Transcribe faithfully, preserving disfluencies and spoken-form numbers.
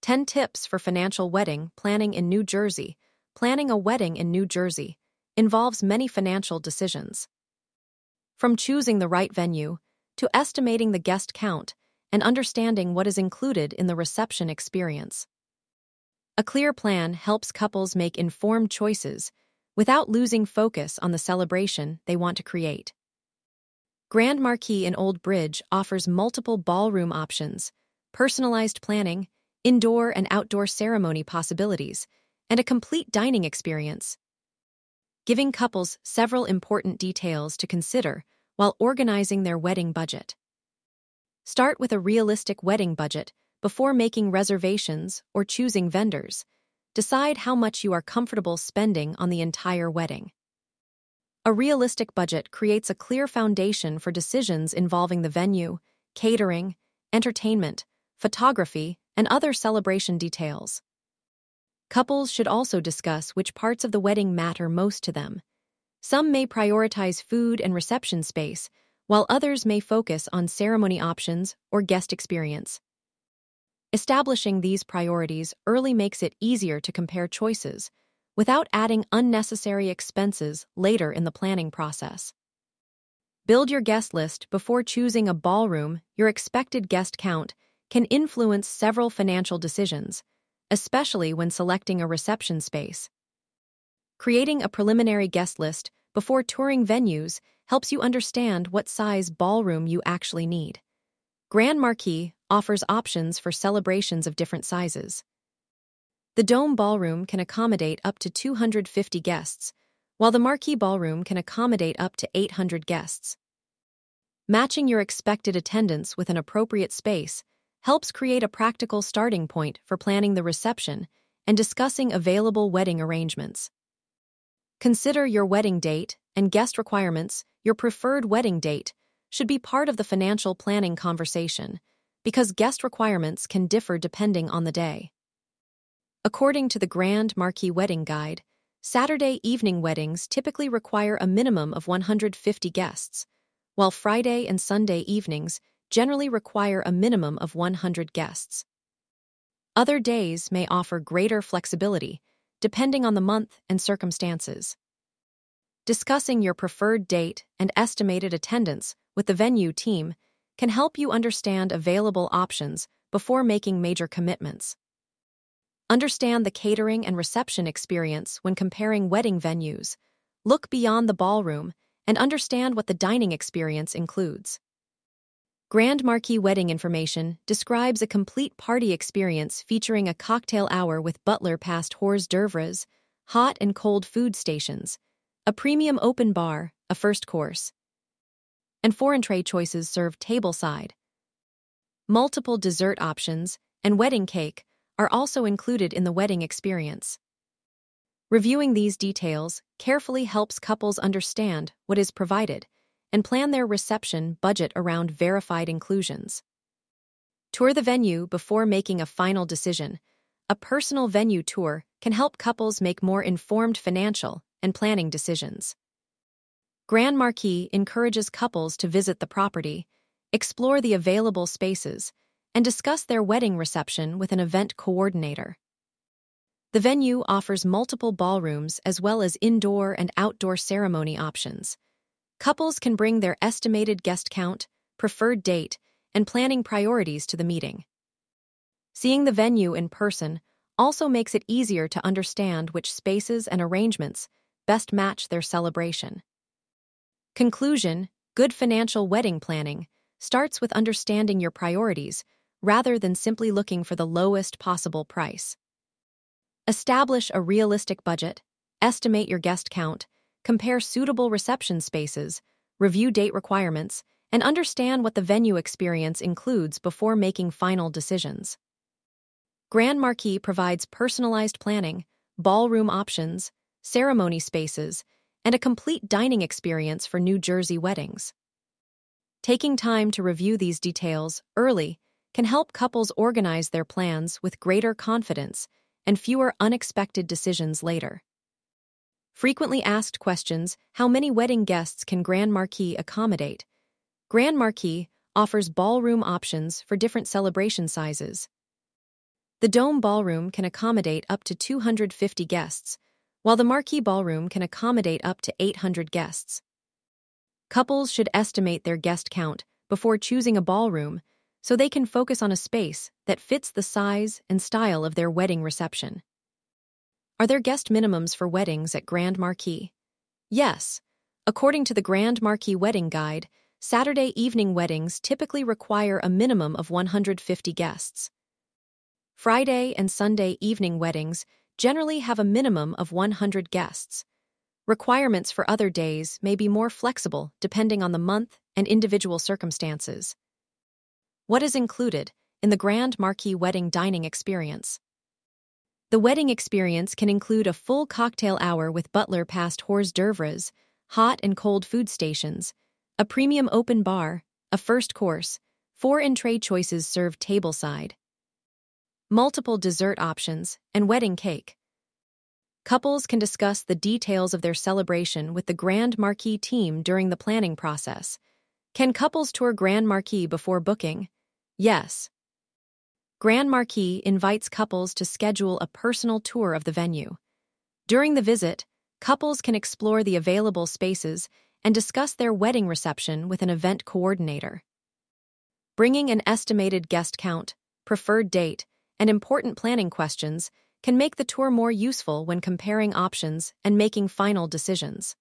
ten tips for financial wedding planning in New Jersey. Planning a wedding in New Jersey involves many financial decisions. From choosing the right venue, to estimating the guest count, and understanding what is included in the reception experience. A clear plan helps couples make informed choices without losing focus on the celebration they want to create. Grand Marquis in Old Bridge offers multiple ballroom options, personalized planning, indoor and outdoor ceremony possibilities, and a complete dining experience, giving couples several important details to consider while organizing their wedding budget. Start with a realistic wedding budget before making reservations or choosing vendors. Decide how much you are comfortable spending on the entire wedding. A realistic budget creates a clear foundation for decisions involving the venue, catering, entertainment, photography, and other celebration details. Couples should also discuss which parts of the wedding matter most to them. Some may prioritize food and reception space, while others may focus on ceremony options or guest experience. Establishing these priorities early makes it easier to compare choices, without adding unnecessary expenses later in the planning process. Build your guest list before choosing a ballroom. Your expected guest count can influence several financial decisions, especially when selecting a reception space. Creating a preliminary guest list before touring venues helps you understand what size ballroom you actually need. Grand Marquis offers options for celebrations of different sizes. The Dome Ballroom can accommodate up to two hundred fifty guests, while the Marquis Ballroom can accommodate up to eight hundred guests. Matching your expected attendance with an appropriate space helps create a practical starting point for planning the reception and discussing available wedding arrangements. Consider your wedding date and guest requirements. Your preferred wedding date should be part of the financial planning conversation, because guest requirements can differ depending on the day. According to the Grand Marquis Wedding Guide, Saturday evening weddings typically require a minimum of one hundred fifty guests, while Friday and Sunday evenings generally require a minimum of one hundred guests. Other days may offer greater flexibility, depending on the month and circumstances. Discussing your preferred date and estimated attendance with the venue team can help you understand available options before making major commitments. Understand the catering and reception experience when comparing wedding venues. Look beyond the ballroom and understand what the dining experience includes. Grand Marquis Wedding Information describes a complete party experience featuring a cocktail hour with butler past hors d'oeuvres, hot and cold food stations, a premium open bar, a first course, and four entree choices served tableside. Multiple dessert options and wedding cake are also included in the wedding experience. Reviewing these details carefully helps couples understand what is provided and plan their reception budget around verified inclusions. Tour the venue before making a final decision. A personal venue tour can help couples make more informed financial and planning decisions. Grand Marquis encourages couples to visit the property, explore the available spaces, and discuss their wedding reception with an event coordinator. The venue offers multiple ballrooms as well as indoor and outdoor ceremony options. Couples can bring their estimated guest count, preferred date, and planning priorities to the meeting. Seeing the venue in person also makes it easier to understand which spaces and arrangements best match their celebration. Conclusion: good financial wedding planning starts with understanding your priorities rather than simply looking for the lowest possible price. Establish a realistic budget, estimate your guest count, compare suitable reception spaces, review date requirements, and understand what the venue experience includes before making final decisions. Grand Marquis provides personalized planning, ballroom options, ceremony spaces, and a complete dining experience for New Jersey weddings. Taking time to review these details early can help couples organize their plans with greater confidence and fewer unexpected decisions later. Frequently asked questions: how many wedding guests can Grand Marquis accommodate? Grand Marquis offers ballroom options for different celebration sizes. The Dome Ballroom can accommodate up to two hundred fifty guests, while the Marquee Ballroom can accommodate up to eight hundred guests. Couples should estimate their guest count before choosing a ballroom so they can focus on a space that fits the size and style of their wedding reception. Are there guest minimums for weddings at Grand Marquis? Yes. According to the Grand Marquis Wedding Guide, Saturday evening weddings typically require a minimum of one hundred fifty guests. Friday and Sunday evening weddings generally have a minimum of one hundred guests. Requirements for other days may be more flexible depending on the month and individual circumstances. What is included in the Grand Marquis wedding dining experience? The wedding experience can include a full cocktail hour with butler past hors d'oeuvres, hot and cold food stations, a premium open bar, a first course, four entree choices served tableside, multiple dessert options, and wedding cake. Couples can discuss the details of their celebration with the Grand Marquis team during the planning process. Can couples tour Grand Marquis before booking? Yes. Grand Marquis invites couples to schedule a personal tour of the venue. During the visit, couples can explore the available spaces and discuss their wedding reception with an event coordinator. Bringing an estimated guest count, preferred date, and important planning questions can make the tour more useful when comparing options and making final decisions.